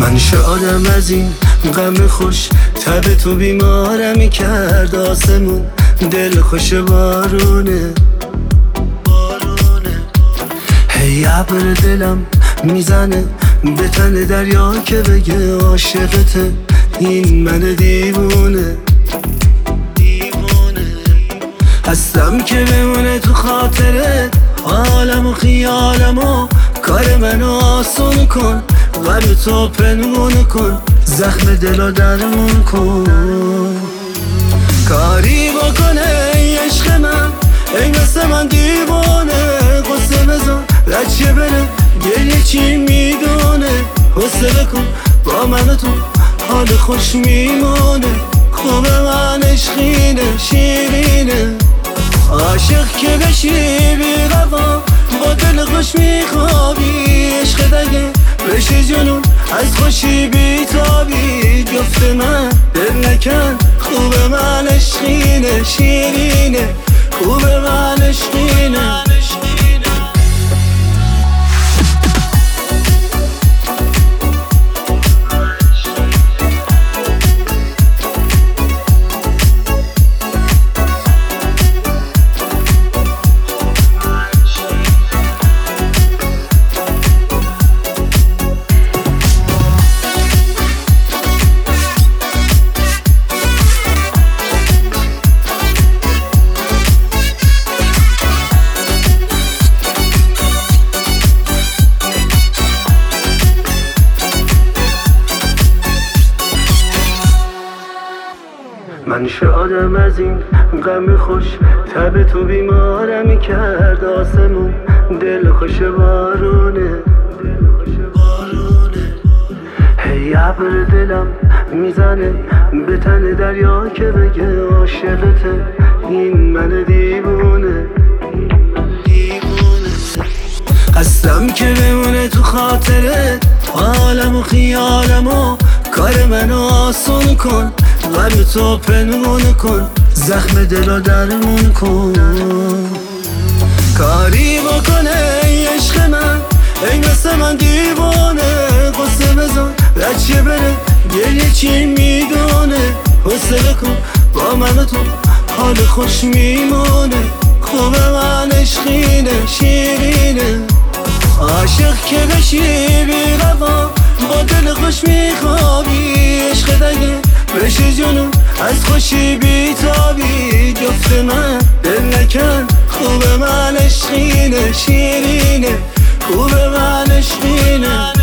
من شادم از این غم خوش، تب تو بیمارمی کرد آسمون، دل خوش بارونه. هی ابر دلم میزنه به تن دریا که بگه عاشقته، این من دیوونه. هستم که بمونه تو خاطرت عالم و خیالم و کار منو آسون کن، غم تو پنهون کن، زخم دلو درمون کن. کاری بکنه ای عشق من، ای مثل من دیوانه، قصه بزن رچه بره گریه چی میدونه. قصه بکن با من تو حال خوش میمونه، خوب من عشقینه شیرینه. عاشق که بشی بی‌وفا با دل خوش میخوابی، عشق دگه بشه جنون از خوشی بیتابی. جفت من دل نکن خوب من عشقینه شیرینه، خوب من عشقینه. من شادم از این غم خوش، تب تو بیمارمی کرد آسمون، دل خوش بارونه. هی ابر دلم میزنه به تن دریا که بگه عاشقته، این من دیوونه. هستم که بمونه تو خاطرت عالم و خیالم و کار منو آسون کن، غم تو پنهون کن، زخم دلو درمون کن. کاری بکنه ای عشق من، ای مثل من دیوانه، قصه بزن رچه بره گریه چی میدونه. قصه بکن با من تو حال خوش میمونه، خوب من عشقینه شیرینه. عاشق که بشی بی‌وفا با دل خوش میخوابی، عشق دگه بشه جنون از خوشی بیتابی. جفت من دل نکن خوب من عشقینه شیرینه، خوب من عشقینه.